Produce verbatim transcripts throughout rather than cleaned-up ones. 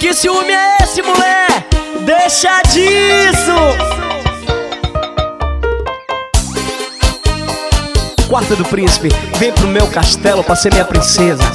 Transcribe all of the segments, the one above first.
Que ciúme é esse, mulher? Deixa disso! Quarto do príncipe, vem pro meu castelo pra ser minha princesa.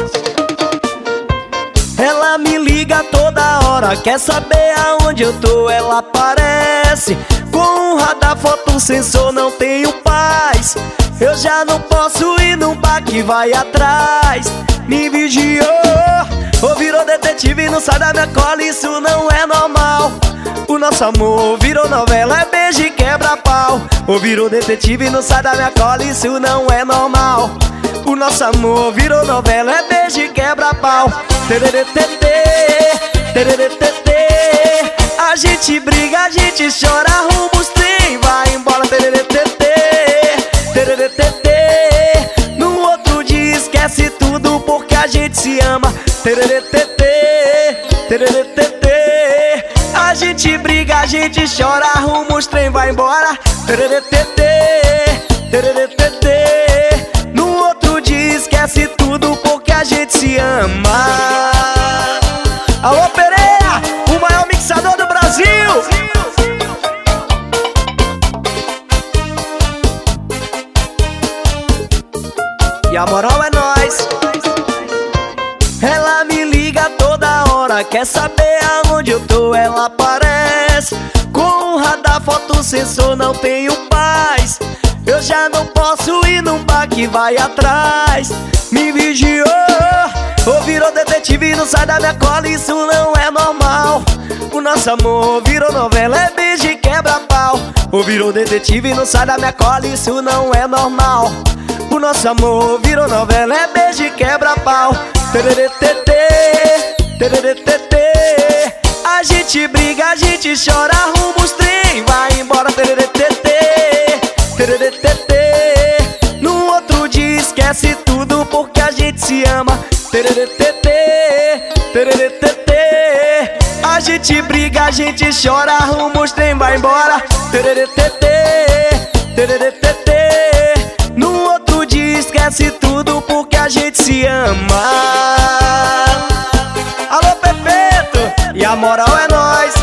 Ela me liga toda hora, quer saber aonde eu tô. Ela aparece com um radar, foto, sensor, não tenho paz. Eu já não posso ir num bar que vai atrás. Me vigiou, ou virou detetive e não sai da minha cola, isso não é normal. O nosso amor virou novela, é beijo e quebra-pau. Ou virou detetive e não sai da minha cola, isso não é normal. O nosso amor virou novela, é beijo e quebra-pau. Tereretete, tereretete. A gente briga, a gente chora, arruma os trem, vai embora. Tereretete, tereretete. No outro dia esquece tudo porque a gente se ama. Tereretete, tereretete. A gente briga, a gente chora, arruma os trem, vai embora. Tereretete, tereretete. No outro dia esquece tudo porque a gente se ama. Alô Pereira, o maior mixador do Brasil. E a moral é nóis. Ela me liga toda hora, quer saber aonde eu tô. Ela aparece com um radar, foto, sensor, não tenho paz. Eu já não posso ir num bar que vai atrás. Me vigiou, ou virou detetive e não sai da minha cola, isso não é normal. O nosso amor virou novela, é beijo e quebra-pau. Ou virou detetive e não sai da minha cola, isso não é normal. O nosso amor virou novela, é beijo e quebra-pau. Tereretete, tereretete. A gente briga, a gente chora, arruma os trem, vai embora. Tereretete, tereretete. No outro dia esquece tudo porque a gente se ama. Tereretete, tereretete. A gente briga, a gente chora, arruma os trem, vai embora. Tereretete, tereretete. No outro dia esquece tudo porque a gente se ama. Alô Pepeto, e a moral é nóis.